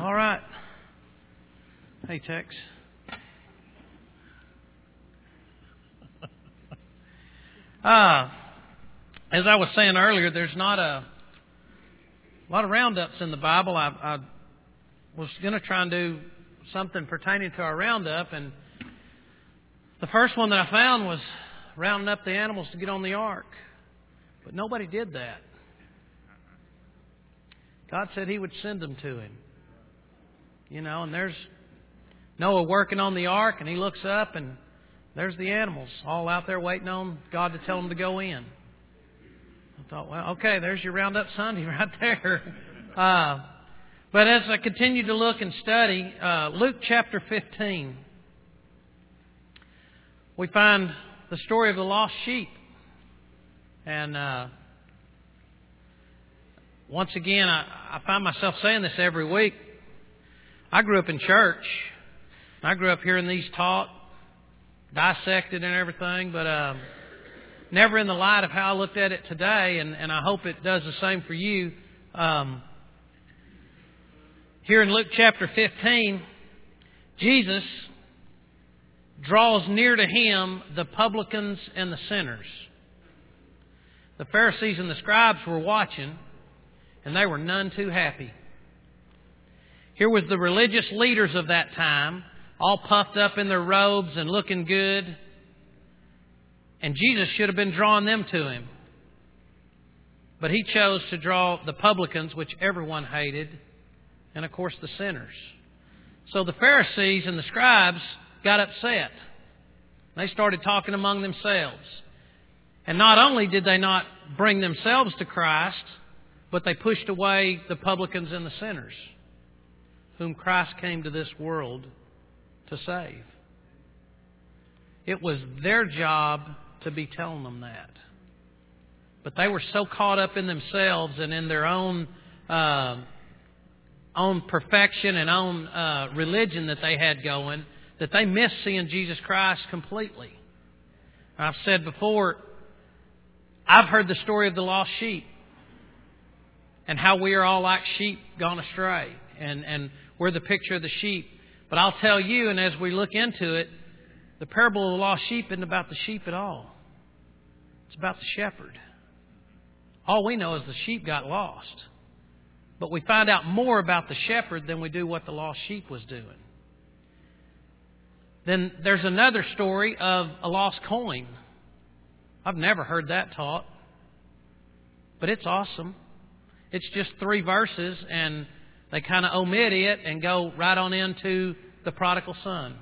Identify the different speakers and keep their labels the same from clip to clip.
Speaker 1: All right. Hey, Tex. As I was saying earlier, there's not a lot of roundups in the Bible. I was going to try and do something pertaining to our roundup, and the first one that I found was rounding up the animals to get on the ark. But nobody did that. God said He would send them to Him. You know, and there's Noah working on the ark, and he looks up, and there's the animals all out there waiting on God to tell them to go in. I thought, well, okay, there's your Roundup Sunday right there. But as I continue to look and study, Luke chapter 15, we find the story of the lost sheep. And once again, I find myself saying this every week. I grew up in church. I grew up hearing these taught, dissected and everything, but never in the light of how I looked at it today, and I hope it does the same for you. Here in Luke chapter 15, Jesus draws near to Him the publicans and the sinners. The Pharisees and the scribes were watching, and they were none too happy. Here was the religious leaders of that time, all puffed up in their robes and looking good. And Jesus should have been drawing them to Him. But He chose to draw the publicans, which everyone hated, and of course the sinners. So the Pharisees and the scribes got upset. They started talking among themselves. And not only did they not bring themselves to Christ, but they pushed away the publicans and the sinners, whom Christ came to this world to save. It was their job to be telling them that. But they were so caught up in themselves and in their own perfection and own religion that they had going, that they missed seeing Jesus Christ completely. I've said before, I've heard the story of the lost sheep and how we are all like sheep gone astray. And we're the picture of the sheep. But I'll tell you, and as we look into it, the parable of the lost sheep isn't about the sheep at all. It's about the shepherd. All we know is the sheep got lost. But we find out more about the shepherd than we do what the lost sheep was doing. Then there's another story of a lost coin. I've never heard that taught. But it's awesome. It's just 3 verses, and they kind of omit it and go right on into the prodigal son.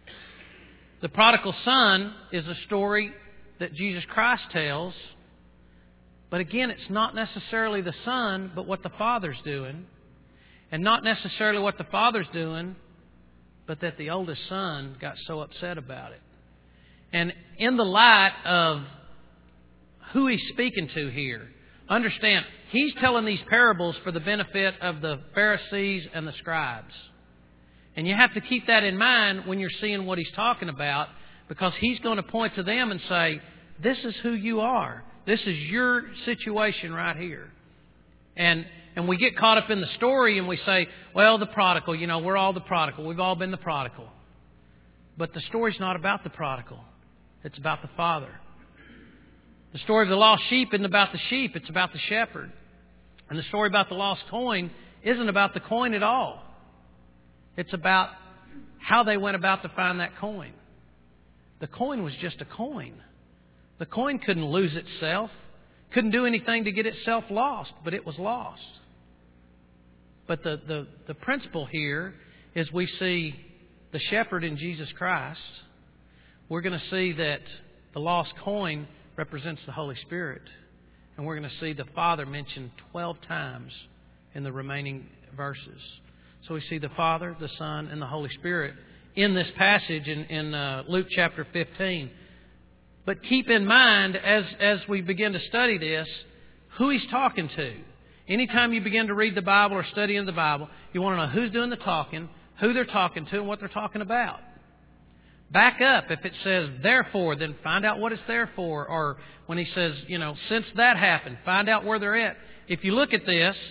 Speaker 1: The prodigal son is a story that Jesus Christ tells. But again, it's not necessarily the son, but what the father's doing. And not necessarily what the father's doing, but that the oldest son got so upset about it. And in the light of who He's speaking to here, understand, He's telling these parables for the benefit of the Pharisees and the scribes. And you have to keep that in mind when you're seeing what He's talking about, because He's going to point to them and say, this is who you are. This is your situation right here. And we get caught up in the story and we say, well, the prodigal, we're all the prodigal. We've all been the prodigal. But the story's not about the prodigal. It's about the Father. The story of the lost sheep isn't about the sheep. It's about the shepherd. And the story about the lost coin isn't about the coin at all. It's about how they went about to find that coin. The coin was just a coin. The coin couldn't lose itself. Couldn't do anything to get itself lost, but it was lost. But the principle here is we see the shepherd in Jesus Christ. We're going to see that the lost coin represents the Holy Spirit. And we're going to see the Father mentioned 12 times in the remaining verses. So we see the Father, the Son, and the Holy Spirit in this passage in Luke chapter 15. But keep in mind, as we begin to study this, who He's talking to. Anytime you begin to read the Bible or study in the Bible, you want to know who's doing the talking, who they're talking to, and what they're talking about. Back up. If it says therefore, then find out what it's there for. Or when He says, since that happened, find out where they're at. If you look at this,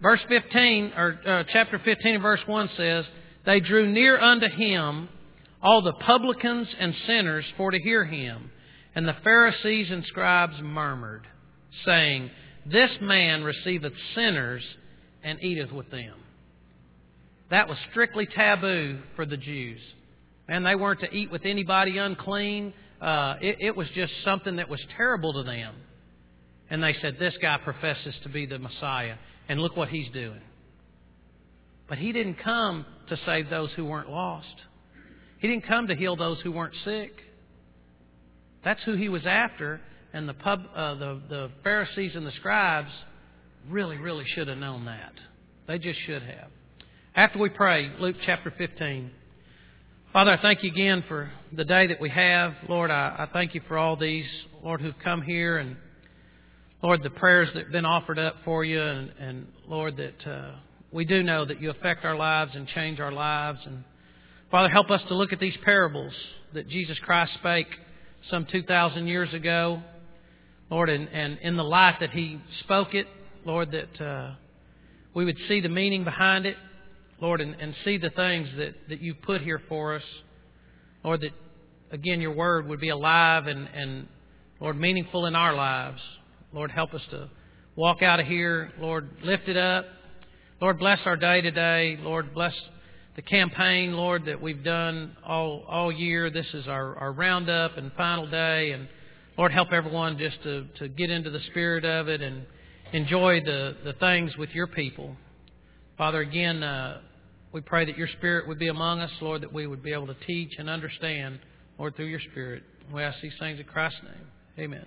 Speaker 1: verse 15, or chapter 15 and verse 1 says, "They drew near unto him all the publicans and sinners for to hear him. And the Pharisees and scribes murmured, saying, This man receiveth sinners and eateth with them." That was strictly taboo for the Jews. And they weren't to eat with anybody unclean. It was just something that was terrible to them. And they said, this guy professes to be the Messiah, and look what he's doing. But he didn't come to save those who weren't lost. He didn't come to heal those who weren't sick. That's who he was after, and the Pharisees and the scribes really, really should have known that. They just should have. After we pray, Luke chapter 15. Father, I thank you again for the day that we have. Lord, I thank you for all these, Lord, who've come here, and Lord, the prayers that have been offered up for you, and Lord, that we do know that you affect our lives and change our lives. And Father, help us to look at these parables that Jesus Christ spake some 2,000 years ago, Lord, and in the light that He spoke it, Lord, that we would see the meaning behind it, Lord, and see the things that you've put here for us. Lord, that, again, your word would be alive and Lord, meaningful in our lives. Lord, help us to walk out of here, Lord, lift it up. Lord, bless our day today. Lord, bless the campaign, Lord, that we've done all year. This is our roundup and final day. And Lord, help everyone just to get into the spirit of it and enjoy the things with your people. Father, again, we pray that your Spirit would be among us, Lord, that we would be able to teach and understand, Lord, through your Spirit. We ask these things in Christ's name. Amen.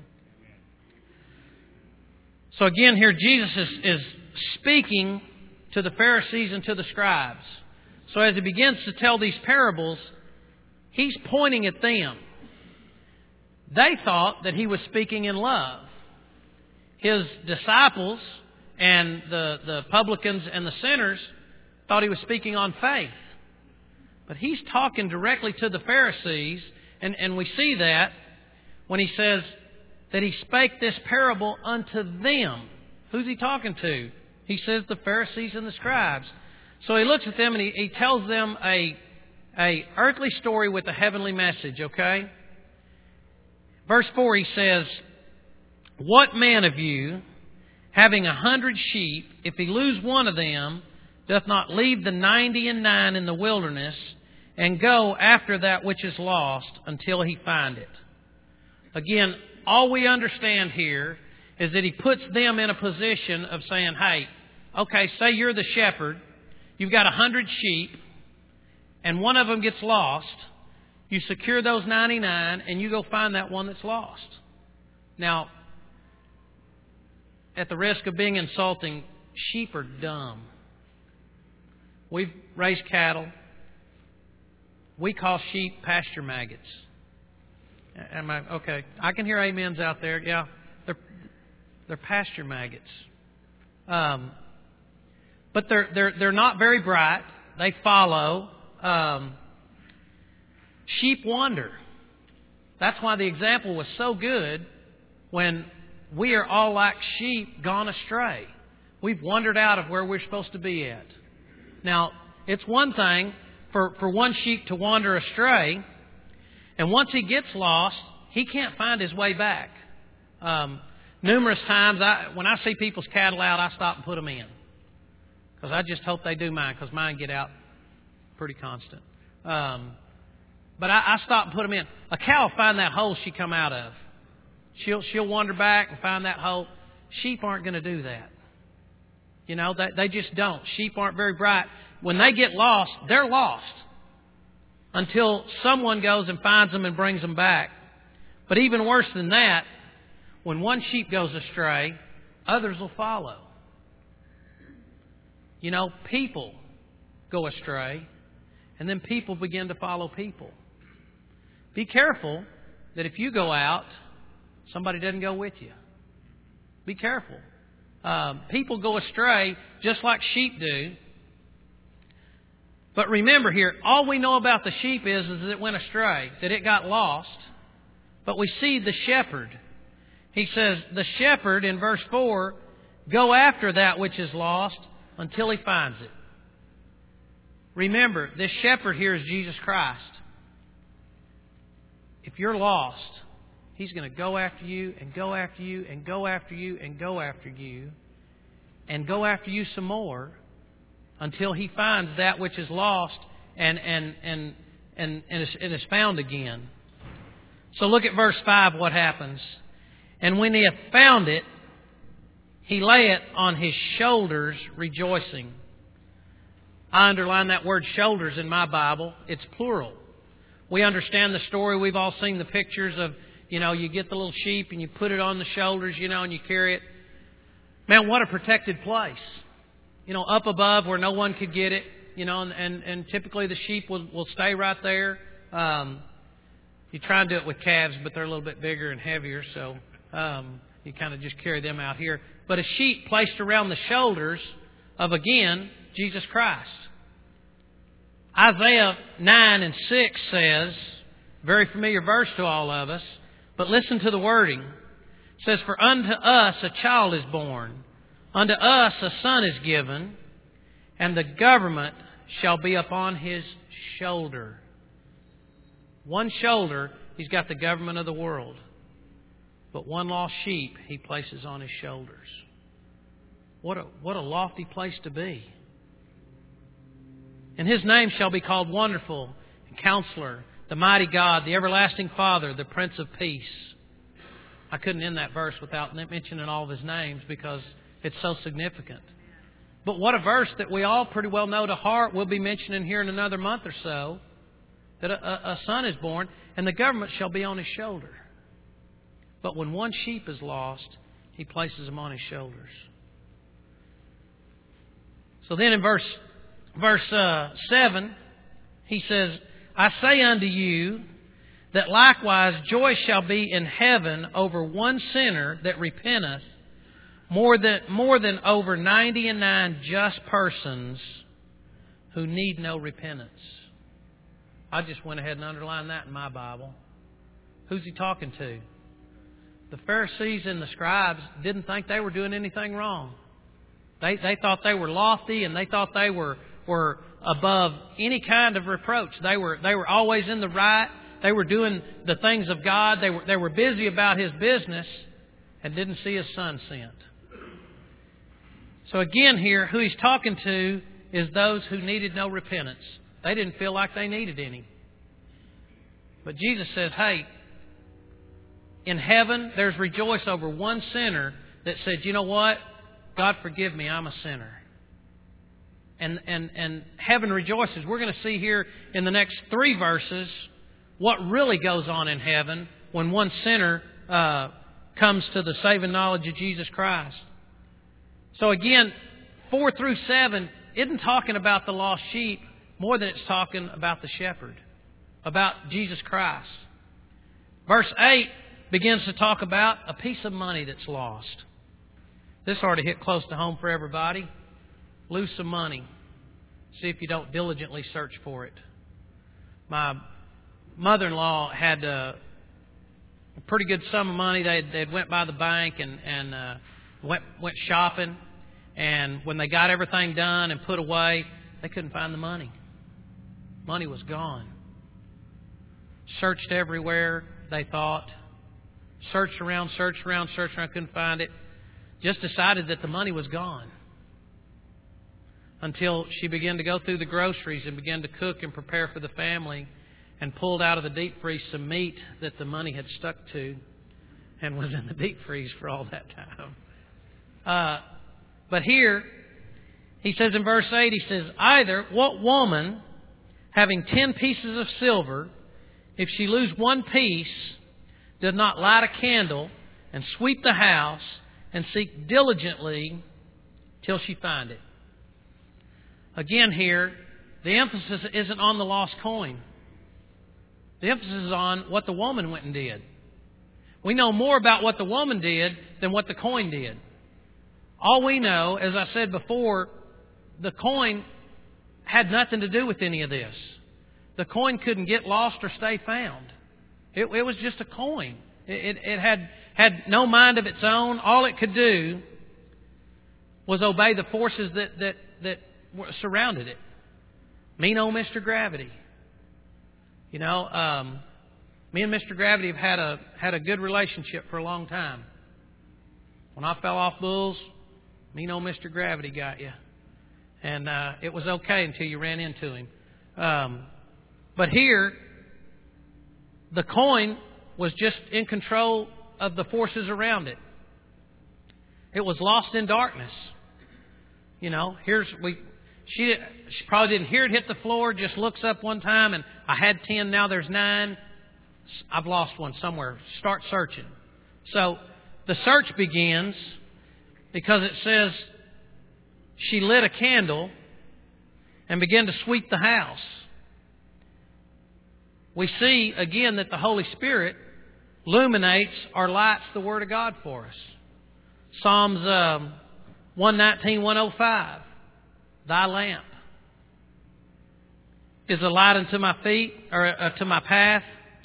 Speaker 1: So again, here Jesus is speaking to the Pharisees and to the scribes. So as he begins to tell these parables, he's pointing at them. They thought that he was speaking in love. His disciples and the publicans and the sinners thought he was speaking on faith. But he's talking directly to the Pharisees, and we see that when he says that he spake this parable unto them. Who's he talking to? He says the Pharisees and the scribes. So he looks at them and he tells them a earthly story with a heavenly message, okay? Verse 4 he says, "What man of you, having 100 sheep, if he lose one of them, doth not leave the 99 in the wilderness, and go after that which is lost until he find it?" Again, all we understand here is that he puts them in a position of saying, hey, okay, say you're the shepherd, you've got 100 sheep, and one of them gets lost. You secure those 99, and you go find that one that's lost. Now, at the risk of being insulting, sheep are dumb. We've raised cattle. We call sheep pasture maggots. Am I okay? I can hear amens out there. Yeah, they're pasture maggots. But they're not very bright. They follow. Sheep wander. That's why the example was so good when we are all like sheep gone astray. We've wandered out of where we're supposed to be at. Now, it's one thing for one sheep to wander astray, and once he gets lost, he can't find his way back. Numerous times, when I see people's cattle out, I stop and put them in. Because I just hope they do mine, because mine get out pretty constant. But I stop and put them in. A cow will find that hole she come out of. She'll wander back and find that hole. Sheep aren't going to do that. You know, they just don't. Sheep aren't very bright. When they get lost, they're lost until someone goes and finds them and brings them back. But even worse than that, when one sheep goes astray, others will follow. You know, people go astray, and then people begin to follow people. Be careful that if you go out, somebody doesn't go with you. Be careful. People go astray just like sheep do. But remember here, all we know about the sheep is that it went astray, that it got lost. But we see the shepherd. He says, the shepherd in verse 4, go after that which is lost until he finds it. Remember, this shepherd here is Jesus Christ. If you're lost, He's going to go after you and go after you and go after you and go after you and go after you some more until He finds that which is lost and is found again. So look at verse 5, what happens. And when He hath found it, He lay it on His shoulders, rejoicing. I underline that word shoulders in my Bible. It's plural. We understand the story. We've all seen the pictures of, you get the little sheep and you put it on the shoulders, and you carry it. Man, what a protected place. Up above where no one could get it, and typically the sheep will stay right there. You try and do it with calves, but they're a little bit bigger and heavier, so you kind of just carry them out here. But a sheep placed around the shoulders of, again, Jesus Christ. Isaiah 9 and 6 says, very familiar verse to all of us, but listen to the wording. It says, for unto us a child is born, unto us a son is given, and the government shall be upon His shoulder. One shoulder, He's got the government of the world. But one lost sheep He places on His shoulders. What a lofty place to be. And His name shall be called Wonderful, and Counselor, the Mighty God, the Everlasting Father, the Prince of Peace. I couldn't end that verse without mentioning all of His names because it's so significant. But what a verse that we all pretty well know to heart. We'll be mentioning here in another month or so that a son is born and the government shall be on His shoulder. But when one sheep is lost, He places him on His shoulders. So then in verse 7, He says, I say unto you that likewise joy shall be in heaven over one sinner that repenteth, more than over 99 just persons who need no repentance. I just went ahead and underlined that in my Bible. Who's He talking to? The Pharisees and the scribes didn't think they were doing anything wrong. They thought they were lofty and they thought they were above any kind of reproach. They were always in the right. They were doing the things of God. They were busy about His business and didn't see His Son sent. So again here, who He's talking to is those who needed no repentance. They didn't feel like they needed any. But Jesus says, hey, in heaven there's rejoice over one sinner that said, you know what? God forgive me, I'm a sinner. And heaven rejoices. We're going to see here in the next 3 verses what really goes on in heaven when one sinner comes to the saving knowledge of Jesus Christ. So again, 4 through 7 isn't talking about the lost sheep more than it's talking about the shepherd, about Jesus Christ. Verse 8 begins to talk about a piece of money that's lost. This ought to hit close to home for everybody. Lose some money. See if you don't diligently search for it. My mother-in-law had a pretty good sum of money. They'd went by the bank and went shopping. And when they got everything done and put away, they couldn't find the money. Money was gone. Searched everywhere, they thought. Searched around, couldn't find it. Just decided that the money was gone. Until she began to go through the groceries and began to cook and prepare for the family and pulled out of the deep freeze some meat that the money had stuck to and was in the deep freeze for all that time. But here, he says in verse 8, he says, either what woman, having 10 pieces of silver, if she lose one piece, does not light a candle and sweep the house and seek diligently till she find it. Again here, the emphasis isn't on the lost coin. The emphasis is on what the woman went and did. We know more about what the woman did than what the coin did. All we know, as I said before, the coin had nothing to do with any of this. The coin couldn't get lost or stay found. It was just a coin. It had no mind of its own. All it could do was obey the forces that surrounded it. Mean old Mr. Gravity. You know, me and Mr. Gravity have had a good relationship for a long time. When I fell off bulls, mean old Mr. Gravity got you. And it was okay until you ran into him. But here, the coin was just in control of the forces around it. It was lost in darkness. You know, she probably didn't hear it hit the floor, just looks up one time and I had 10, now there's 9. I've lost one somewhere. Start searching. So the search begins because it says she lit a candle and began to sweep the house. We see again that the Holy Spirit illuminates or lights the Word of God for us. Psalms 119, 105. Thy lamp is a light unto my feet, or to my path.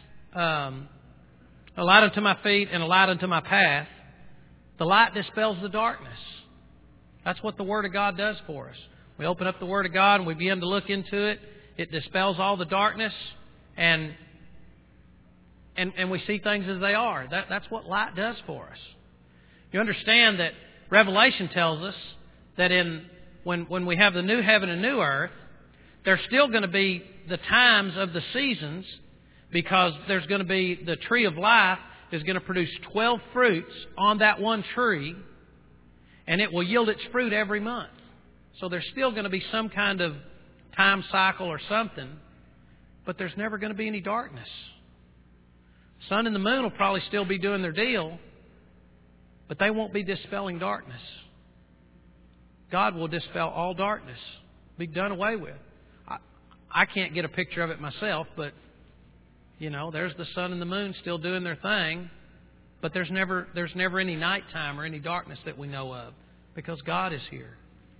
Speaker 1: A light unto my feet and a light unto my path. The light dispels the darkness. That's what the Word of God does for us. We open up the Word of God and we begin to look into it. It dispels all the darkness, and we see things as they are. That's what light does for us. You understand that Revelation tells us that when we have the new heaven and new earth, there's still going to be the times of the seasons, because there's going to be the tree of life is going to produce 12 fruits on that one tree, and it will yield its fruit every month. So there's still going to be some kind of time cycle or something, but there's never going to be any darkness. Sun and the moon will probably still be doing their deal, but they won't be dispelling darkness. God will dispel all darkness, be done away with. I can't get a picture of it myself, but you know, there's the sun and the moon still doing their thing, but there's never any nighttime or any darkness that we know of, because God is here.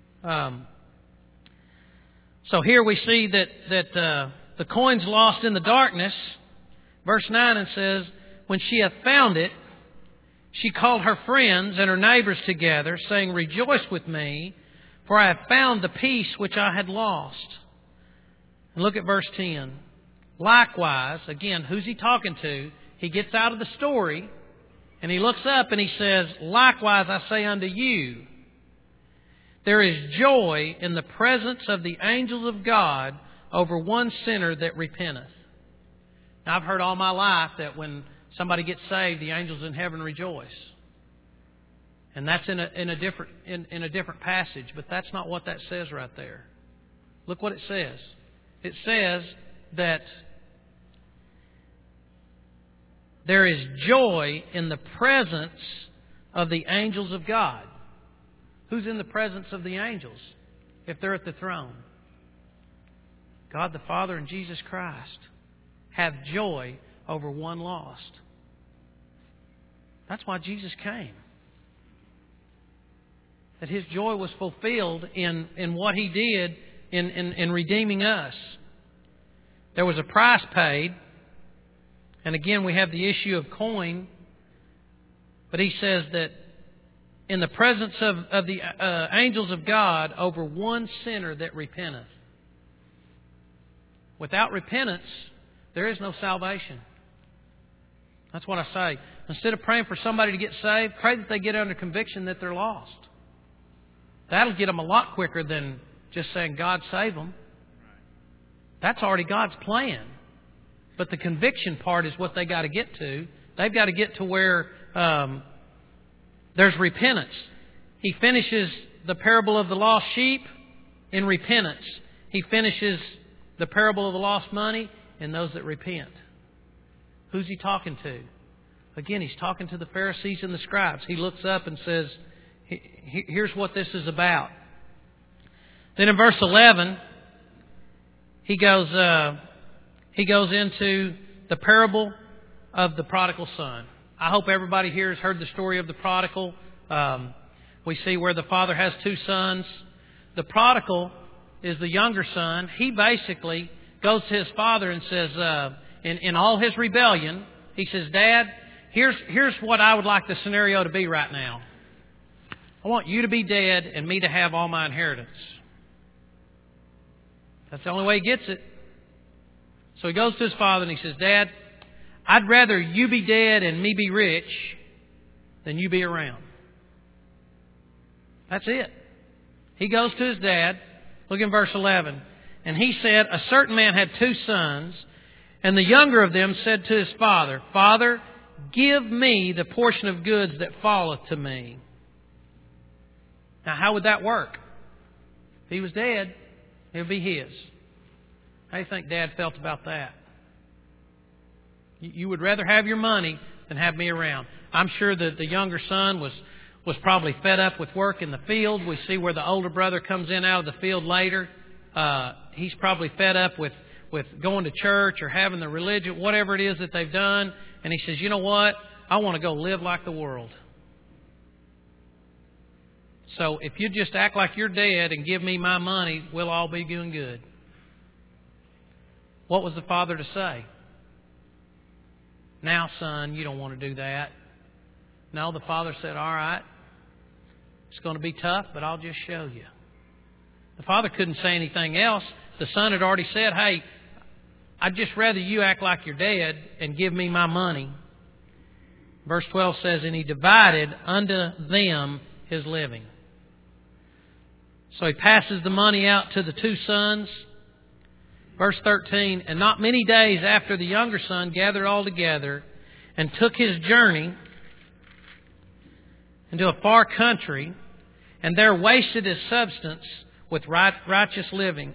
Speaker 1: So here we see that the coin's lost in the darkness. Verse 9 and says, when she hath found it, she called her friends and her neighbors together, saying, rejoice with me, for I have found the piece which I had lost. And look at verse 10. Likewise, again, who's he talking to? He gets out of the story and he looks up and he says, likewise I say unto you, there is joy in the presence of the angels of God over one sinner that repenteth. Now, I've heard all my life that when somebody gets saved, the angels in heaven rejoice. And that's in a different passage, but that's not what that says right there. Look what it says. It says that there is joy in the presence of the angels of God. Who's in the presence of the angels if they're at the throne? God the Father and Jesus Christ have joy over one lost. That's why Jesus came. That His joy was fulfilled in what He did in redeeming us. There was a price paid. And again, we have the issue of coin. But He says that in the presence of the angels of God over one sinner that repenteth. Without repentance, there is no salvation. That's what I say. Instead of praying for somebody to get saved, pray that they get under conviction that they're lost. That'll get them a lot quicker than just saying, God save them. That's already God's plan. But the conviction part is what they got to get to. They've got to get to where there's repentance. He finishes the parable of the lost sheep in repentance. He finishes the parable of the lost money in those that repent. Who's He talking to? Again, He's talking to the Pharisees and the scribes. He looks up and says, here's what this is about. Then in verse 11, he goes into the parable of the prodigal son. I hope everybody here has heard the story of the prodigal. We see where the father has 2 sons. The prodigal is the younger son. He basically goes to his father and says, in all his rebellion, he says, Dad, here's what I would like the scenario to be right now. I want you to be dead and me to have all my inheritance. That's the only way he gets it. So he goes to his father and he says, Dad, I'd rather you be dead and me be rich than you be around. That's it. He goes to his dad. Look in verse 11. And he said, a certain man had 2 sons, and the younger of them said to his father, Father, give me the portion of goods that falleth to me. Now, how would that work? If he was dead, it would be his. How do you think Dad felt about that? You would rather have your money than have me around. I'm sure that the younger son was probably fed up with work in the field. We see where the older brother comes in out of the field later. He's probably fed up with going to church or having the religion, whatever it is that they've done. And he says, you know what? I want to go live like the world. So if you just act like you're dead and give me my money, we'll all be doing good. What was the father to say? Now, son, you don't want to do that. No, the father said, all right, it's going to be tough, but I'll just show you. The father couldn't say anything else. The son had already said, hey, I'd just rather you act like you're dead and give me my money. Verse 12 says, and he divided unto them his living. So he passes the money out to the 2 sons. Verse 13, and not many days after the younger son gathered all together and took his journey into a far country, and there wasted his substance with riotous living.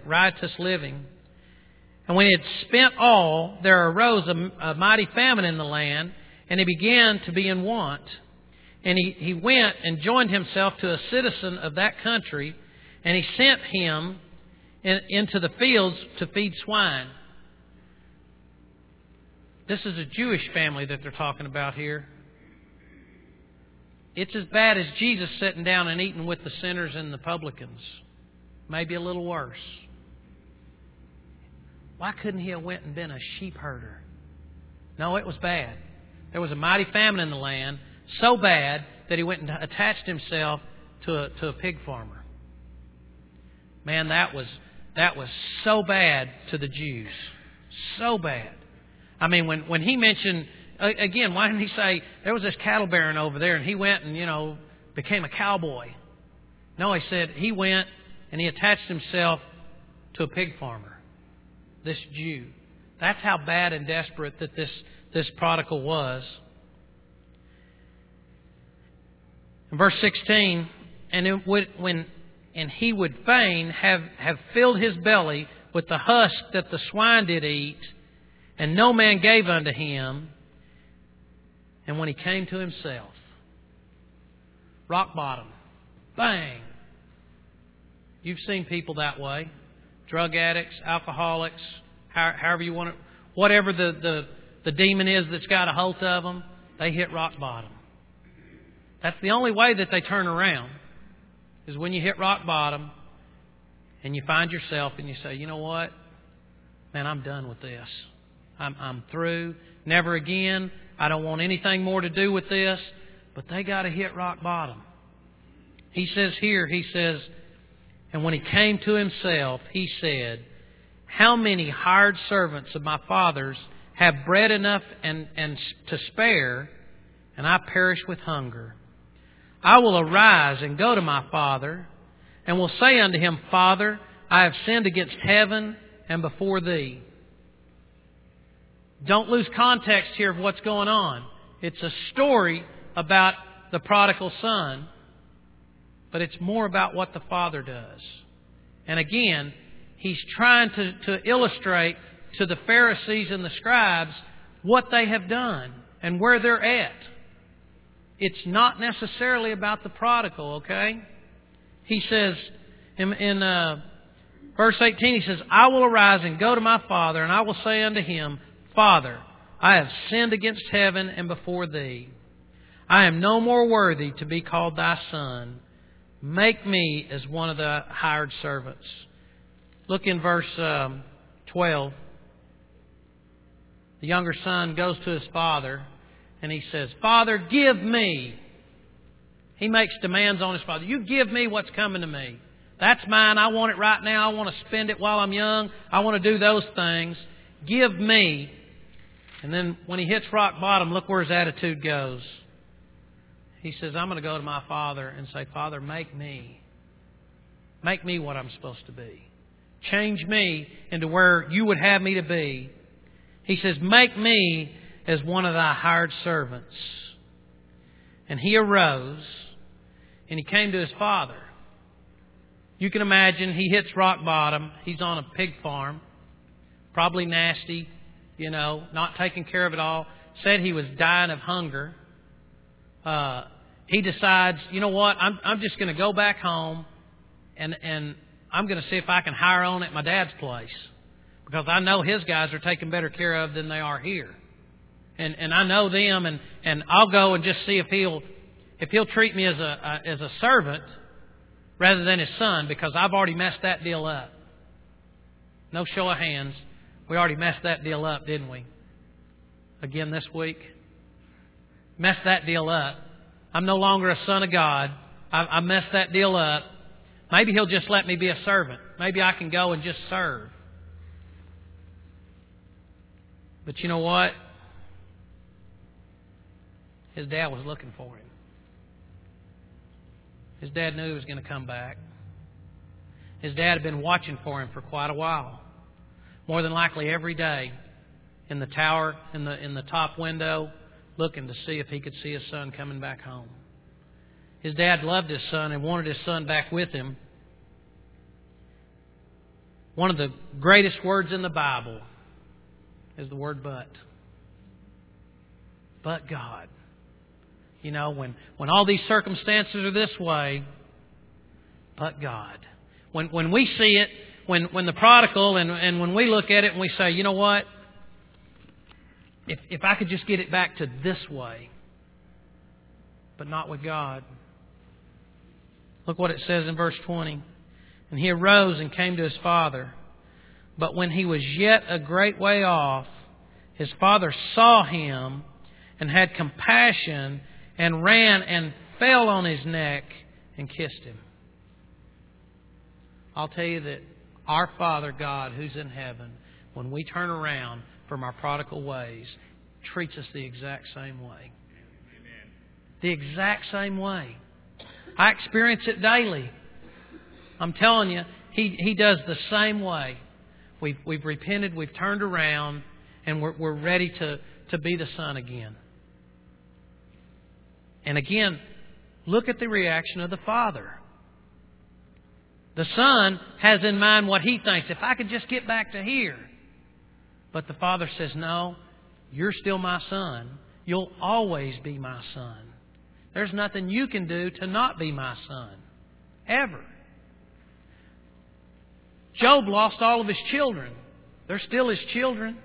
Speaker 1: And when he had spent all, there arose a mighty famine in the land, and he began to be in want. And he went and joined himself to a citizen of that country, and he sent him into the fields to feed swine. This is a Jewish family that they're talking about here. It's as bad as Jesus sitting down and eating with the sinners and the publicans. Maybe a little worse. Why couldn't he have went and been a sheep herder? No, it was bad. There was a mighty famine in the land, so bad that he went and attached himself to a pig farmer. Man, that was so bad to the Jews. So bad. I mean, when he mentioned, again, why didn't he say, there was this cattle baron over there and he went and, became a cowboy? No, he said he went and he attached himself to a pig farmer. This Jew. That's how bad and desperate that this prodigal was. In verse 16, and he would fain have filled his belly with the husk that the swine did eat, and no man gave unto him. And when he came to himself, rock bottom, bang. You've seen people that way. Drug addicts, alcoholics, however you want it, whatever the demon is that's got a hold of them, they hit rock bottom. That's the only way that they turn around, is when you hit rock bottom and you find yourself and you say, you know what? Man, I'm done with this. I'm through. Never again. I don't want anything more to do with this. But they got to hit rock bottom. He says here, and when he came to himself, he said, how many hired servants of my father's have bread enough and to spare, and I perish with hunger? I will arise and go to my father, and will say unto him, Father, I have sinned against heaven and before thee. Don't lose context here of what's going on. It's a story about the prodigal son, but it's more about what the father does. And again, he's trying to illustrate to the Pharisees and the scribes what they have done and where they're at. It's not necessarily about the prodigal, okay? He says in verse 18, he says, I will arise and go to my father, and I will say unto him, Father, I have sinned against heaven and before thee. I am no more worthy to be called thy son. Make me as one of the hired servants. Look in verse 12. The younger son goes to his father and he says, Father, give me He makes demands on his father. You give me what's coming to me. That's mine. I want it right now. I want to spend it while I'm young. I want to do those things. Give me. And then when he hits rock bottom, look where his attitude goes. He says, I'm going to go to my father and say, Father, make me. Make me what I'm supposed to be. Change me into where you would have me to be. He says, make me as one of thy hired servants. And he arose and he came to his father. You can imagine he hits rock bottom. He's on a pig farm. Probably nasty, not taking care of it all. Said he was dying of hunger. He decides, you know what, I'm just going to go back home and I'm going to see if I can hire on at my dad's place. Because I know his guys are taken better care of than they are here. And I know them, and I'll go and just see if he'll treat me as a servant rather than his son, because I've already messed that deal up. No show of hands. We already messed that deal up, didn't we? Again this week. Messed that deal up. I'm no longer a son of God. I messed that deal up. Maybe he'll just let me be a servant. Maybe I can go and just serve. But you know what? His dad was looking for him. His dad knew he was going to come back. His dad had been watching for him for quite a while. More than likely every day in the tower, in the top window, looking to see if he could see his son coming back home. His dad loved his son and wanted his son back with him. One of the greatest words in the Bible is the word but. But God. When all these circumstances are this way, but God. When we see it, when the prodigal, and when we look at it and we say, you know what? If I could just get it back to this way, but not with God. Look what it says in verse 20. And he arose and came to his father. But when he was yet a great way off, his father saw him and had compassion and ran and fell on his neck and kissed him. I'll tell you that our Father God who's in heaven, when we turn around from our prodigal ways, treats us the exact same way. Amen. The exact same way. I experience it daily. I'm telling you, He does the same way. We've repented, we've turned around, and we're ready to be the Son again. And again, look at the reaction of the Father. The Son has in mind what he thinks. If I could just get back to here. But the Father says, no, you're still my son. You'll always be my son. There's nothing you can do to not be my son. Ever. Job lost all of his children. They're still his children.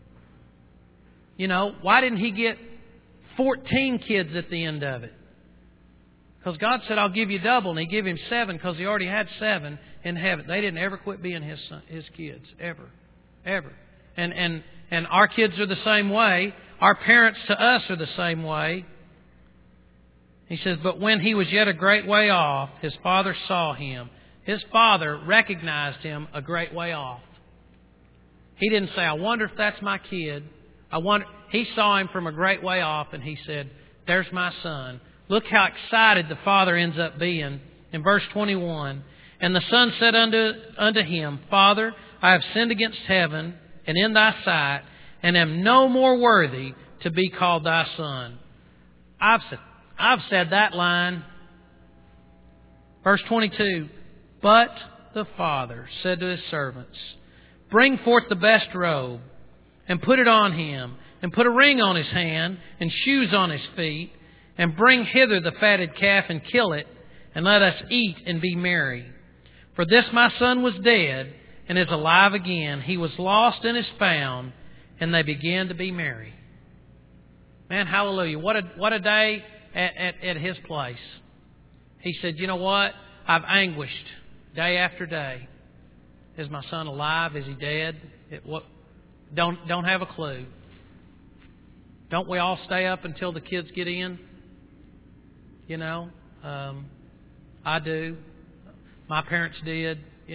Speaker 1: Why didn't he get 14 kids at the end of it? Because God said, I'll give you double. And He gave him 7 because he already had 7 in heaven. They didn't ever quit being his kids. Ever. Ever. And our kids are the same way. Our parents to us are the same way. He says, but when he was yet a great way off, his father saw him. His father recognized him a great way off. He didn't say, I wonder if that's my kid. He saw him from a great way off and he said, there's my son. Look how excited the father ends up being. In verse 21, and the son said unto him, Father, I have sinned against heaven and in thy sight, and am no more worthy to be called thy son. I've said that line. Verse 22, but the father said to his servants, bring forth the best robe, and put it on him, and put a ring on his hand, and shoes on his feet, and bring hither the fatted calf, and kill it, and let us eat and be merry. For this my son was dead, and is alive again. He was lost and is found, and they began to be merry. Man, hallelujah. What a day at his place. He said, you know what? I've anguished day after day. Is my son alive? Is he dead? Don't have a clue. Don't we all stay up until the kids get in? I do. My parents did,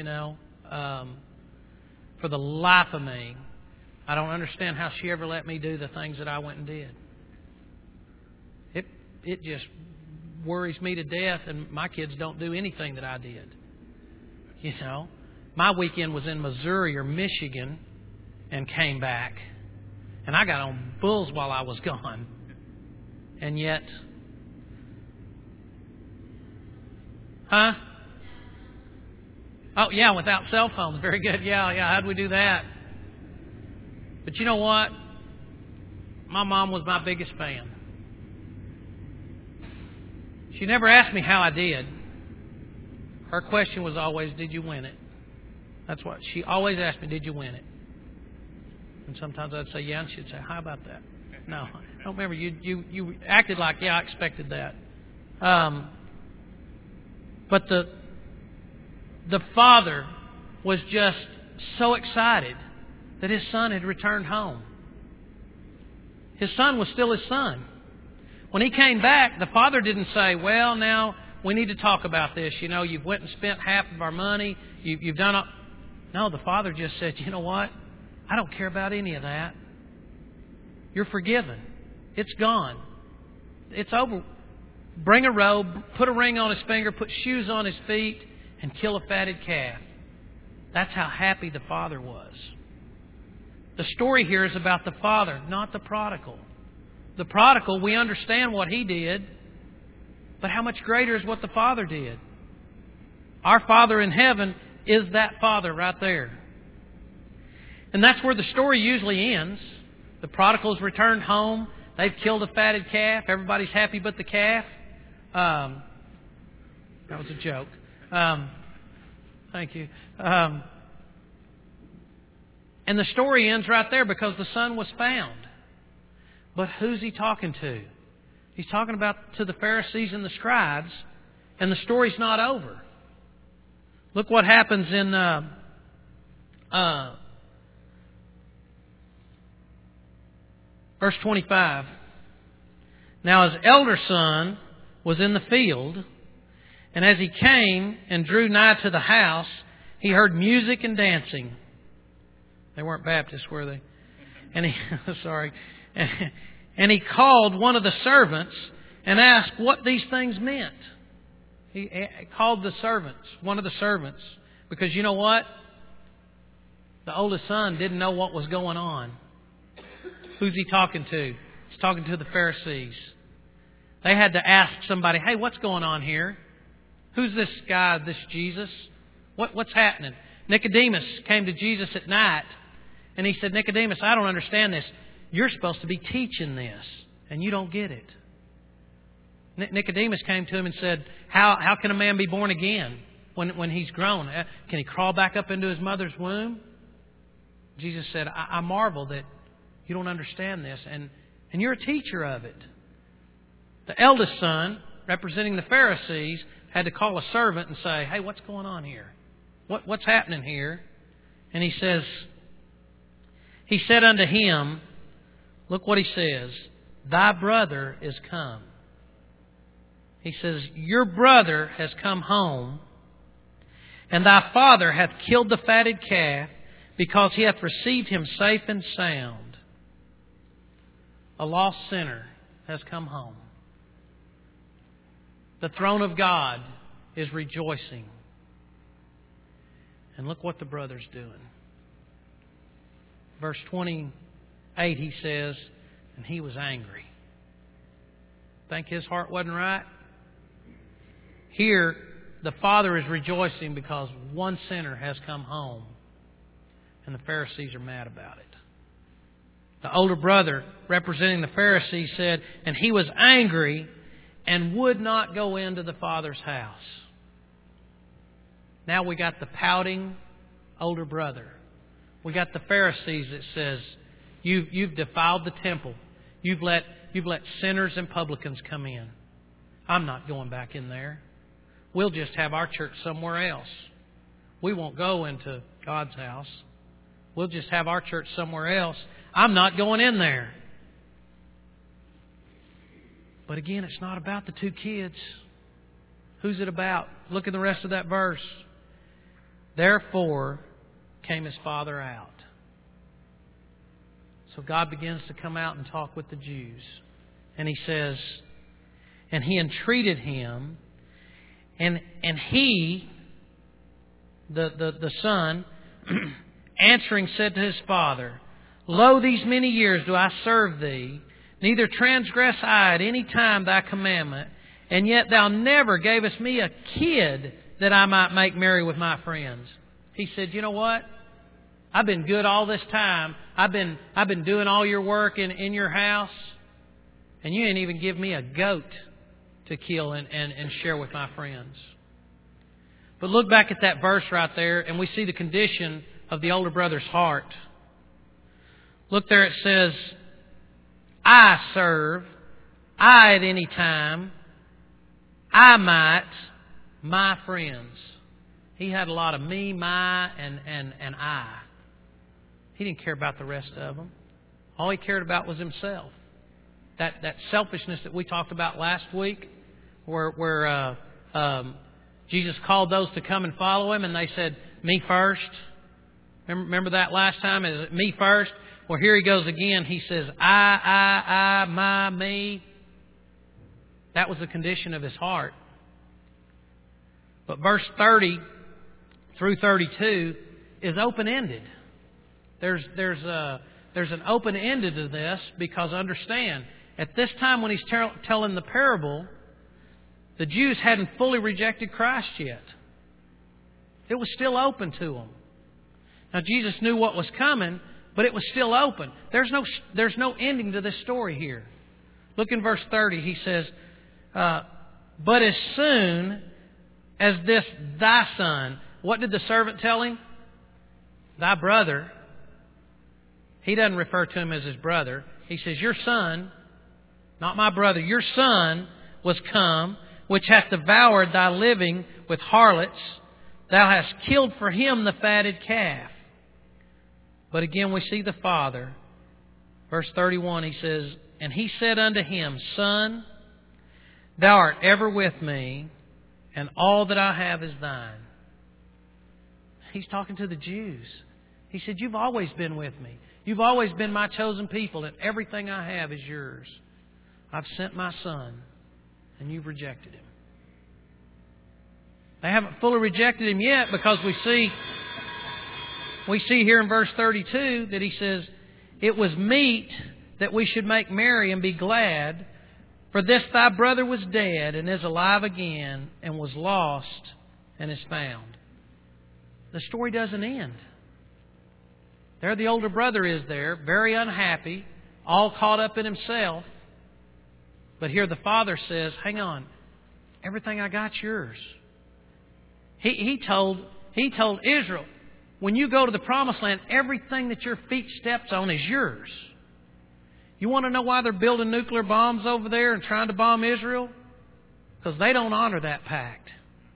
Speaker 1: For the life of me, I don't understand how she ever let me do the things that I went and did. It just worries me to death, and my kids don't do anything that I did. My weekend was in Missouri or Michigan and came back. And I got on bulls while I was gone. And yet... Huh? Oh, yeah, without cell phones. Very good. Yeah. How'd we do that? But you know what? My mom was my biggest fan. She never asked me how I did. Her question was always, did you win it? That's what she always asked me, did you win it? And sometimes I'd say, yeah, and she'd say, how about that? No, I don't remember. You acted like, yeah, I expected that. But the father was just so excited that his son had returned home. His son was still his son. When he came back, the father didn't say, well, now we need to talk about this. You've went and spent half of our money. You've done all... No, the father just said, you know what? I don't care about any of that. You're forgiven. It's gone. It's over. Bring a robe, put a ring on his finger, put shoes on his feet, and kill a fatted calf. That's how happy the father was. The story here is about the father, not the prodigal. The prodigal, we understand what he did, but how much greater is what the father did? Our Father in heaven is that father right there. And that's where the story usually ends. The prodigals returned home. They've killed a fatted calf. Everybody's happy but the calf. That was a joke. Thank you. And the story ends right there because the son was found. But who's he talking to? He's talking about to the Pharisees and the scribes, and the story's not over. Look what happens in verse 25. Now his elder son was in the field, and as he came and drew nigh to the house, he heard music and dancing. They weren't Baptists, were they? And he, sorry. And he called one of the servants and asked what these things meant. He called the servants, one of the servants, because you know what? The oldest son didn't know what was going on. Who's he talking to? He's talking to the Pharisees. They had to ask somebody, hey, what's going on here? Who's this guy, this Jesus? What's happening? Nicodemus came to Jesus at night, and he said, Nicodemus, I don't understand this. You're supposed to be teaching this, and you don't get it. Nicodemus came to him and said, how can a man be born again when he's grown? Can he crawl back up into his mother's womb? Jesus said, I marvel that you don't understand this, and you're a teacher of it. The eldest son, representing the Pharisees, had to call a servant and say, hey, what's going on here? What's happening here? And he says, he said unto him, look what he says, thy brother is come. He says, your brother has come home, and thy father hath killed the fatted calf, because he hath received him safe and sound. A lost sinner has come home. The throne of God is rejoicing. And look what the brother's doing. Verse 28, he says, and he was angry. Think his heart wasn't right? Here, the father is rejoicing because one sinner has come home. And the Pharisees are mad about it. The older brother, representing the Pharisees, said, and he was angry and would not go into the father's house. Now we got the pouting older brother. We got the Pharisees that says, you've defiled the temple. You've let sinners and publicans come in. I'm not going back in there. We'll just have our church somewhere else. We won't go into God's house. We'll just have our church somewhere else. I'm not going in there. But again, it's not about the two kids. Who's it about? Look at the rest of that verse. Therefore came his father out. So God begins to come out and talk with the Jews. And He says, and He entreated him, and he, the son, answering said to his father, Lo, these many years do I serve thee, neither transgress I at any time thy commandment, and yet thou never gavest me a kid that I might make merry with my friends. He said, you know what? I've been good all this time. I've been doing all your work in your house, and you ain't even give me a goat to kill and share with my friends. But look back at that verse right there, and we see the condition of the older brother's heart. Look there, it says, I serve, I at any time, I might, my friends. He had a lot of me, my, and I. He didn't care about the rest of them. All he cared about was himself. That selfishness that we talked about last week, where Jesus called those to come and follow Him, and they said, me first. Remember that last time? Is it me first? Well, here He goes again. He says, I, my, me. That was the condition of his heart. But verse 30 through 32 is open-ended. There's an open-ended to this, because understand, at this time when He's telling the parable, the Jews hadn't fully rejected Christ yet. It was still open to them. Now Jesus knew what was coming, but it was still open. There's no ending to this story here. Look in verse 30. He says, but as soon as this thy son, what did the servant tell him? Thy brother. He doesn't refer to him as his brother. He says, your son, not my brother, your son was come, which hath devoured thy living with harlots. Thou hast killed for him the fatted calf. But again we see the father. Verse 31, he says, and he said unto him, Son, thou art ever with me, and all that I have is thine. He's talking to the Jews. He said, you've always been with me. You've always been my chosen people, and everything I have is yours. I've sent my son, and you've rejected him. They haven't fully rejected him yet, because we see here in verse 32 that he says, it was meet that we should make merry and be glad, for this thy brother was dead and is alive again, and was lost and is found. The story doesn't end. There the older brother is there, very unhappy, all caught up in himself. But here the father says, hang on, everything I got's yours. He told Israel, when you go to the promised land, everything that your feet steps on is yours. You want to know why they're building nuclear bombs over there and trying to bomb Israel? Because they don't honor that pact.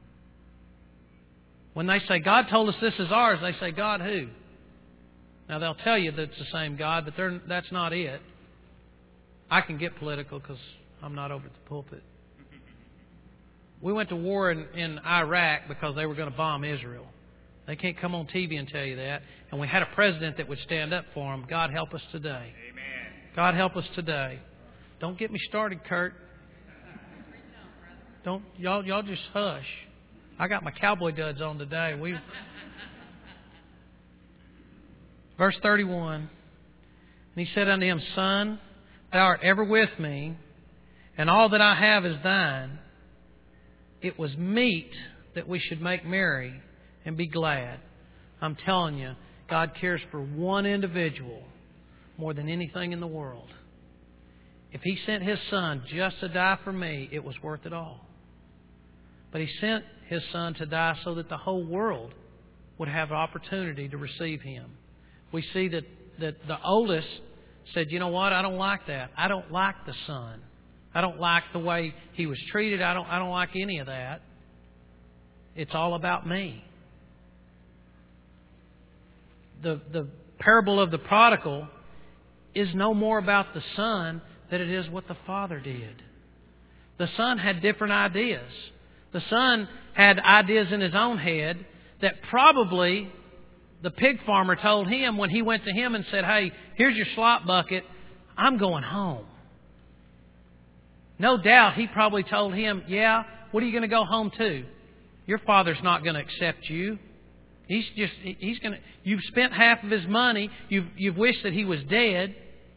Speaker 1: When they say, God told us this is ours, they say, God who? Now they'll tell you that it's the same God, but that's not it. I can get political because I'm not over at the pulpit. We went to war in Iraq because they were going to bomb Israel. They can't come on TV and tell you that. And we had a president that would stand up for them. God help us today.
Speaker 2: Amen.
Speaker 1: God help us today. Don't get me started, Kurt. Don't y'all just hush. I got my cowboy duds on today. Verse 31. And he said unto him, Son, thou art ever with me, and all that I have is thine. It was meet that we should make merry and be glad. I'm telling you, God cares for one individual more than anything in the world. If He sent His Son just to die for me, it was worth it all. But He sent His Son to die so that the whole world would have an opportunity to receive Him. We see that the oldest said, you know what, I don't like that. I don't like the Son. I don't like the way He was treated. I don't like any of that. It's all about me. The parable of the prodigal is no more about the son than it is what the father did. The son had different ideas. The son had ideas in his own head that probably the pig farmer told him when he went to him and said, "Hey, here's your slop bucket. I'm going home." No doubt he probably told him, "Yeah, what are you going to go home to? Your father's not going to accept you. You've spent half of his money. You've wished that he was dead."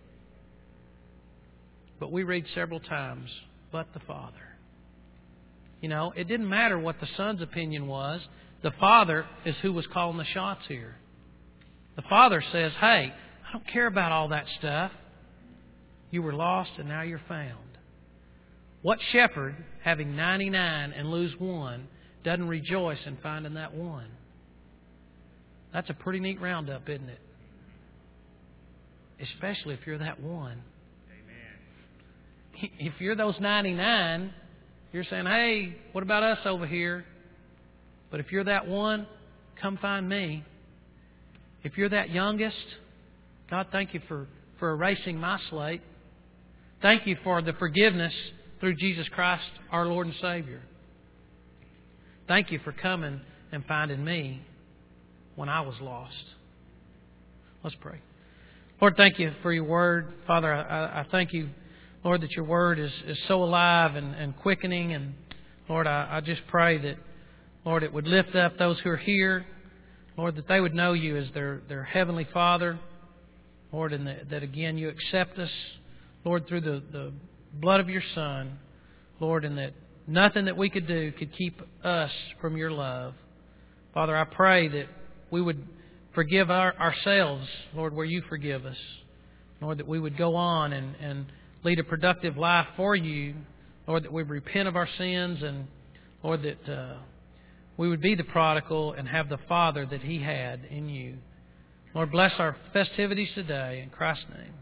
Speaker 1: But we read several times, "But the Father." You know, it didn't matter what the son's opinion was. The Father is who was calling the shots here. The Father says, "Hey, I don't care about all that stuff. You were lost and now you're found." What shepherd, having 99 and lose one, doesn't rejoice in finding that one? That's a pretty neat roundup, isn't it? Especially if you're that one. Amen. If you're those 99, you're saying, "Hey, what about us over here?" But if you're that one, come find me. If you're that youngest, God, thank you for erasing my slate. Thank you for the forgiveness through Jesus Christ, our Lord and Savior. Thank you for coming and finding me when I was lost. Let's pray. Lord, thank you for your word. Father, I thank you, Lord, that your word is so alive and quickening. And Lord, I just pray that, Lord, it would lift up those who are here. Lord, that they would know you as their Heavenly Father. Lord, and that again you accept us, Lord, through the blood of your Son. Lord, and that nothing that we could do could keep us from your love. Father, I pray that we would forgive ourselves, Lord, where you forgive us. Lord, that we would go on and lead a productive life for you. Lord, that we would repent of our sins, and Lord, that we would be the prodigal and have the Father that he had in you. Lord, bless our festivities today. In Christ's name.